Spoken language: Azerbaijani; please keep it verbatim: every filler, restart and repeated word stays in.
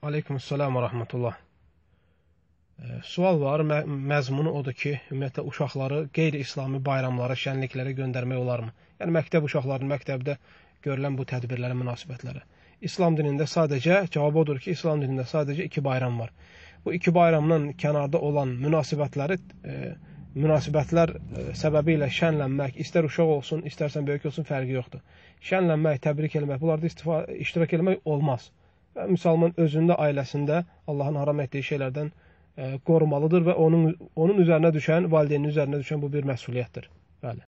Aleykümselam və rəhmətullah. E, sual var, mə məzmunu odur ki, ümumiyyətlə uşaqları qeyri-İslami bayramlara, şənliklərə göndərmək olarmı? Yəni məktəb uşaqlarının məktəbdə görülən bu tədbirlərə, münasibətlərə. İslam dinində sadəcə, cavabı odur ki, İslam dinində sadəcə iki bayram var. Bu iki bayramdan kənarda olan münasibətləri, e, münasibətlər e, səbəbi ilə şənlənmək, istər uşaq olsun, istərsən böyük olsun, fərqi yoxdur. Şənlənmək, təbrik eləmək, bunlarda istifa, iştirak eləmək olmaz. Və müsəlman özündə, ailəsində Allahın haram etdiyi şeylərdən e, qorumalıdır və onun, onun üzərinə düşən, valideynin üzərinə düşən bu bir məsuliyyətdir. Bəli.